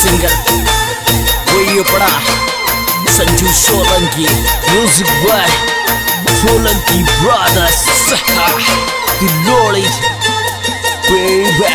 Singer वही पड़ा Sanju Solanki, music by Solanki brothers, दिलोड़ी baby.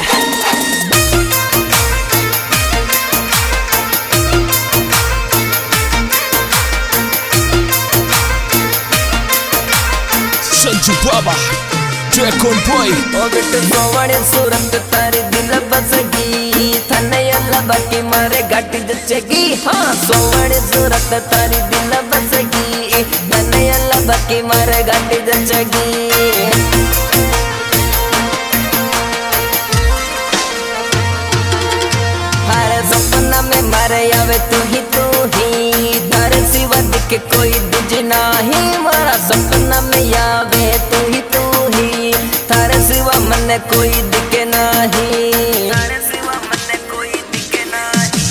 Sanju Baba dragon boy ಹೋಗ್ಬಿಟ್ಟು ಗೋವಾಣಿ ಸೂರತ್ ತಾರಿ ದಿಲ ಬಸಗಿ ತನ್ನ ಎಲ್ಲ ಬಾಕಿ ಮಾರೆ ಘಾಟಿ ಜಚ್ಚಗಿ ಹಾ ಸೋವಾಣಿ ಸೂರತ್ ತಾರಿ ದಿಲ ಬಸಗಿ ತನ್ನ ಎಲ್ಲ ಬಾಕಿ ಮಾರೆ ಘಾಟಿ ಜಚ್ಚಗಿ हर सपना में मारे आवे तू ही तारे सिवा दिखे कोई दूज नहीं। मारा सपना में आवे तू ही तारे सिवा मन कोई दिखे नहीं। तारे सिवा मन कोई दिखे नहीं।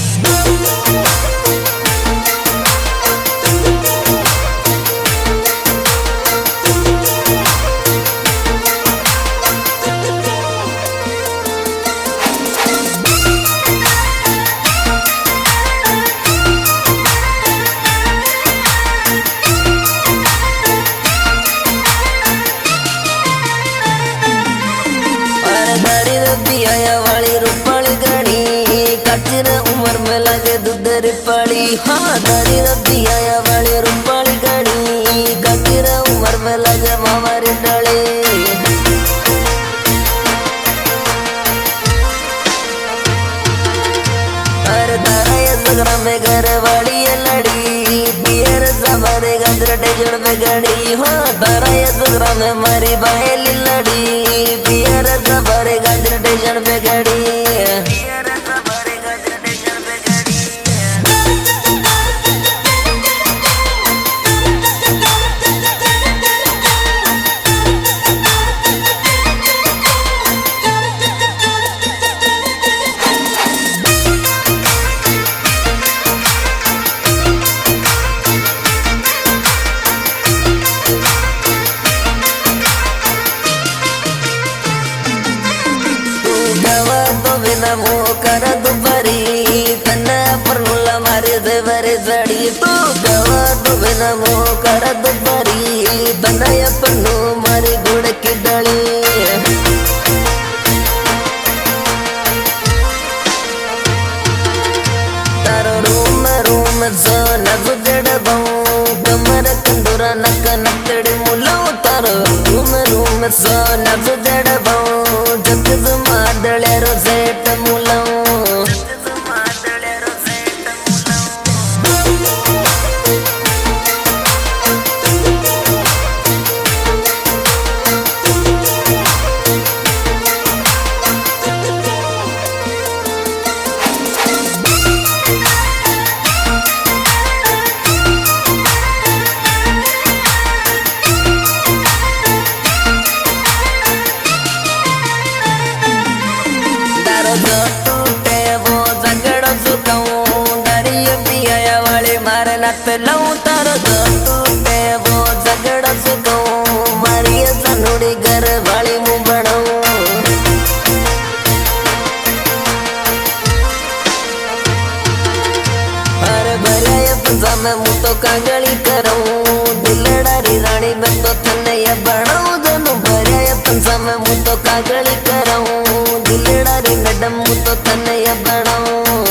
आया वाली रूपाली गाड़ी कचर उम्र में लगे दुधर पड़ी। हाँ दारी रब्बी आया वाली रूपाली गाड़ी कचर उम्र में लगे मामारी डाली। अरे तारा ये सगरा में घर वाली है लड़ी बियर सवारे गंदर टेजड़ में गाड़ी। हाँ तारा ये सगरा में मारी बाहेली लड़ी बियर सवारे गंदर टेजड़ में गाड़ी। वो कर दुबरी तना पर मुला मारे दे बरे जड़ी तू गवा तो बिना वो कर दुबरी तना पर नो मारे गुड़ की डली। तारो रूम जो नज जड़ बाऊ कमर कंदुरा नक नकड़ी मुलो। तारो रूम जो नज जड़ बाऊ जग मादले रो सेट मुलो। लऊ तारो टूटे वो झगड़ा सुखाऊं मारी सनुड़ी घर वाली मुँह बनाऊं। अरे भरिया पंजा में मुँह तो कागली कराऊं दिलडारी रानी में तो थने ये बनाऊं। दोनों भरिया पंजा में मुँह तो कागली कराऊं दिलडारी मैडम मुँह तो थने ये बनाऊं।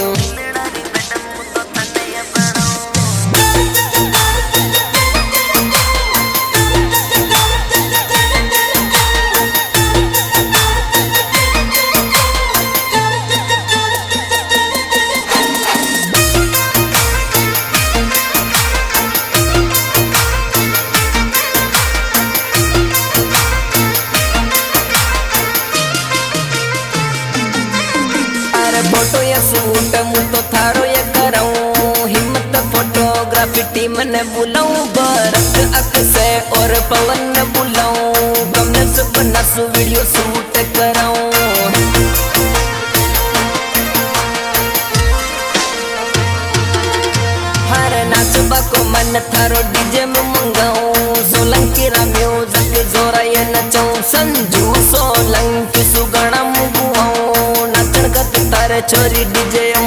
फोटो या सूट मुँह तो थारो या कराऊं हिम्मत फोटोग्राफी टीम ने बुलाऊं बरक अक से और पवन ने बुलाऊं कमने से बनासू वीडियो शूट कराऊं। हर नाचबा को मन थारो डीजे में मंगाऊं सोलंकी रा म्यूजिक जोरा ये नचाऊं संजू सोलंकी सुगड़ा मुगुआऊं नाचन का तारे छोरी डीजे